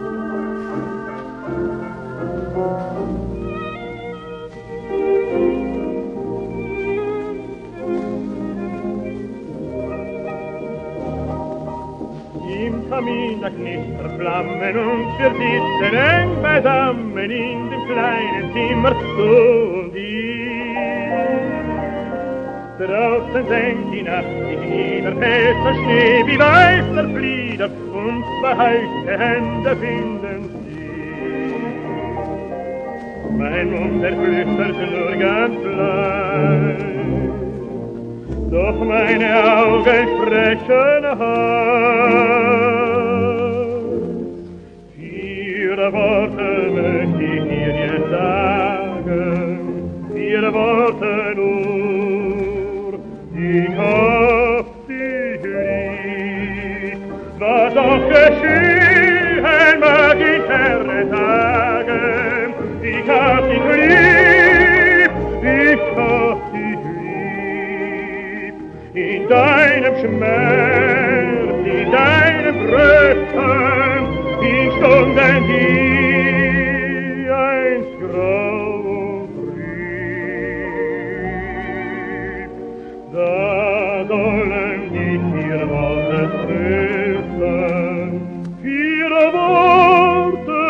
Im Kamin da knistern Flammen und wir sitzen eng beisammen in dem kleinen Zimmer, du und ich. Draußen senkt die Nacht sich nieder, fällt der Schnee wie weißer Flieder und zwei heiße Hände finden sich. Mein Mund, der flüstert nur ganz leid, doch meine Augen sprechen heiß. Vier Worte möchte ich dir jetzt sagen, vier Worte nur. Ich hab dich lieb, was auch geschehen mag ich gerne sagen. Ich hab dich lieb, ich hab dich lieb. In deinem Schmerz, in deinem Brötchen, in Stunden, die einst grau und trüb. Da sollen die vier Worte trösten, vier Worte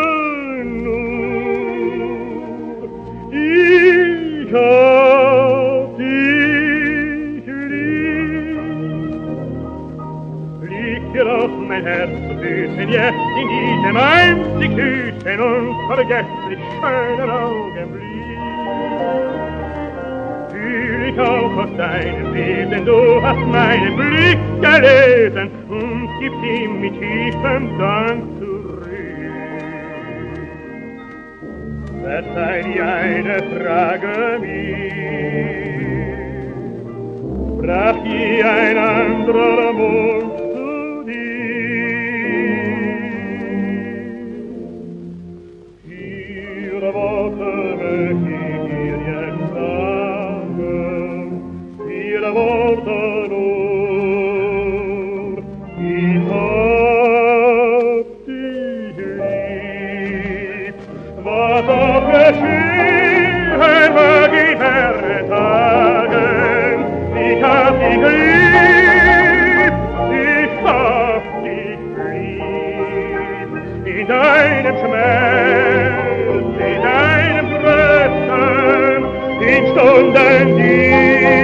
nur. Ich hab dich lieb. Liegt dir auf mein Herz zu Füßen, jetzt in diesem einzig süßen und vergesslich schönen Augenblick. Fühl ich auch aus deinem Wesen, du hast meinen Blick gelesen und gibst ihm mit tiefem Dank zurück. Verzeih dir eine Frage mir, sprach je ein anderer Mund zu dir. Vier Worte möchte ich dir jetzt sagen, vier Worte nur. Ich hab dich lieb, was auch geschehen mag ich gerne sagen. Ich hab dich lieb, ich hab dich lieb. In deinem Schmerz, in deinem Trösten, in Stunden, die